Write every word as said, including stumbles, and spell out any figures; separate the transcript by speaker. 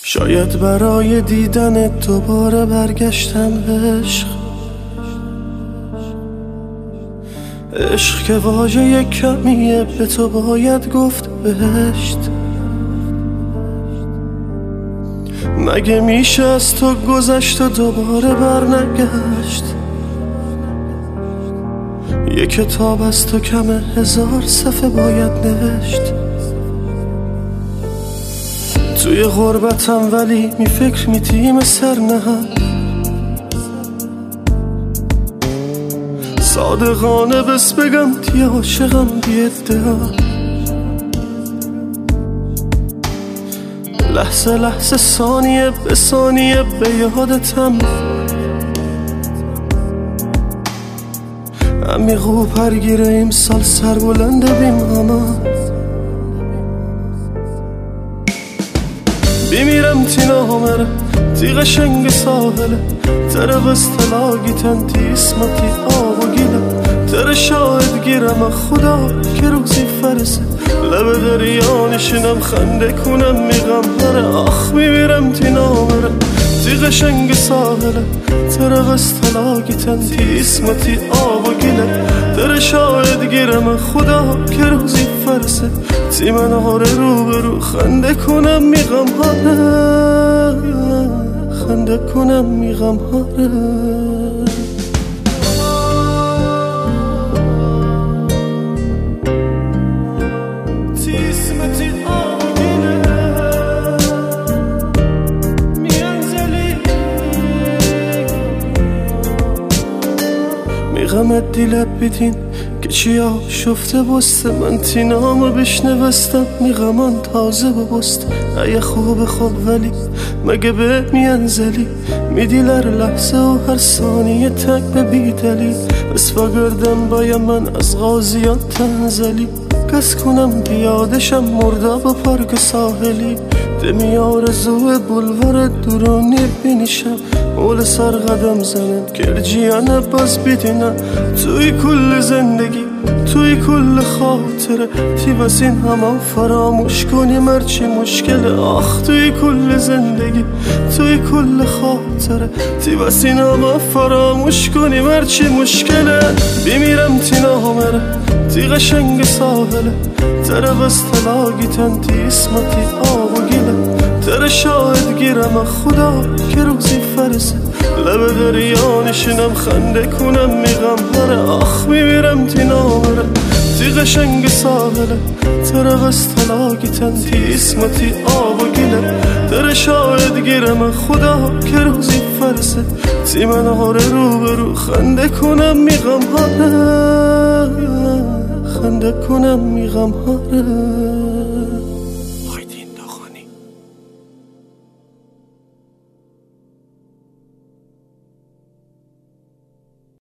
Speaker 1: شاید برای دیدن دوباره برگشتم عشق، عشق که واژه کمیه، به تو باید گفت بهشت. مگه میشه از تو گذشت و دوباره بر نگشت؟ یه کتاب از تو کمه، هزار صفحه باید نوشت. توی غربتم ولی می فکر می تیم سر نهم، صادقانه بس بگم تی عاشقم بی ادعا. لحظه لحظه ثانیه به ثانیه به یادتم، عمیق و پرگیره امسال سر بلنده بیم همه. بیمیرم تی نامره تی قشنگ ساحله، تره بستلاگیتن تی اسمتی آب و گیله، تره شاهد گیرم خدا که روزی فرسه، لب دریا نشینم خنده کنم میغم هره. آخ بیمیرم تی نامره تی قشنگ ساحله، تره بستلاگیتن تی اسمتی آب و گیله، تره شاهد گیرم خدا که روزی فرسه، تی من آره رو برو خنده کنم میغم هره، خنده کنم میغم هره. میغمت دیلت بیدین که چیا شفته بسته، من تی نامو بشنوستم میغمان تازه ببسته. ای خوب خوب ولی مگه به میانزلی، میدیلر لحظه و هر ثانیه تک به بیدلی. بس بگردم باید من از غازیان تنزلی، کس کنم بیادشم مردا با پارک ساحلی. دمی آرزو بلوار دورانی بینیشم، مول سر قدم زنم کرجیانه باز بیدینم. توی کل زندگی توی کل خاطره، تی واسین همه فراموش کنیم هرچی مشکله. آخ توی کل زندگی توی کل خاطره، تی واسین همه فراموش کنیم هرچی مشکله. بیمیرم تی نامره تی قشنگ ساحله، تره بستلاگیتن تی اسمتی آب و گیله، تره شاهد گیرم خدا که روزی فرسه، لب دریا نشینم خنده کنم میغم هره. آخ میمیرم تی نامره تی قشنگ ساحله، تره بستلاگیتن تی اسمتی آب و گیله، تره شاهد گیرم خدا که روزی فرسه، تی من آره رو برو خنده کنم میغم هره، خنده کنم میغم هره.